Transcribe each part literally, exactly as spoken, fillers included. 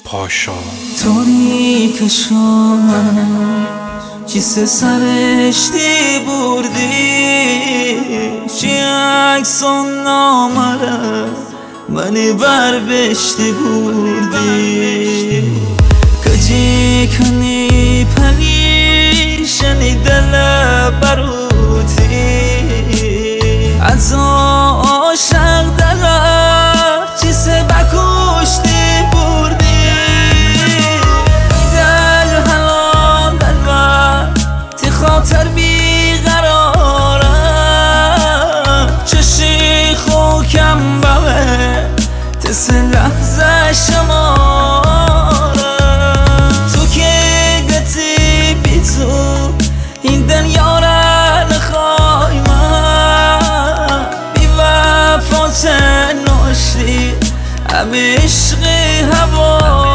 پاشا تاریک شامم کیسه سرشتی بردی چی عکسان نامره منی بر بشتی بردی کجی کنی پلیشنی دل بروتی از عاشق دلار چیسه بکشتی بردی دل حلال دلبر تی خاطر بیقرارم چشی خوکم بوه تس لحظه شمارم تو که گتی بی تو این دنیا را نخوای من بی وفا چه ناشتی همه عشقی هوا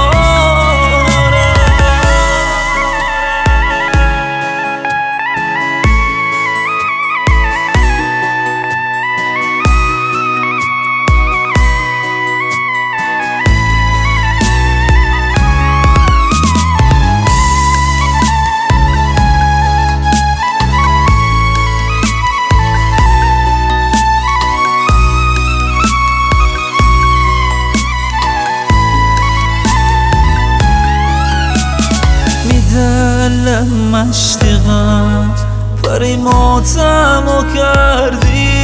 دلم مشتقم پری ماتمو کردی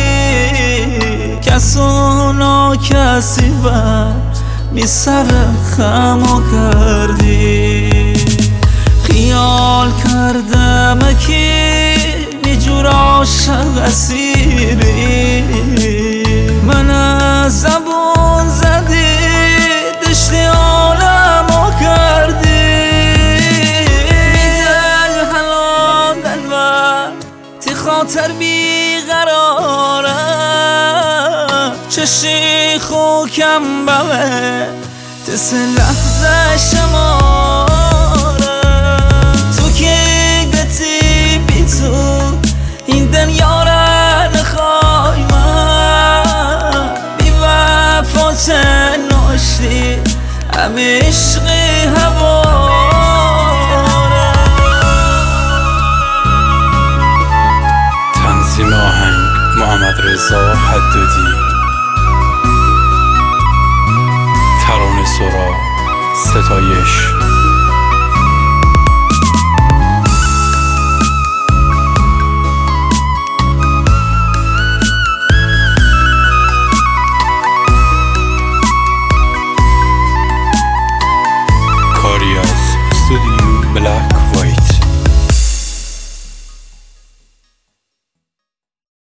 کسونا کسی بر می سر خمو کردی خیال کردم که نیجور عاشق اسیری من از زبون زدی دشتی عالمو کردی خاطر بیقرارم چشی خوکم بوه تس لحظه شمارم تو که گتی بی تو این دنیا را نخوای من بی وفا چه ناشتی همه عشقی هوا آهنگ محمد رضا حدادی ترانه سرا ستایش کاری از استودیو بلک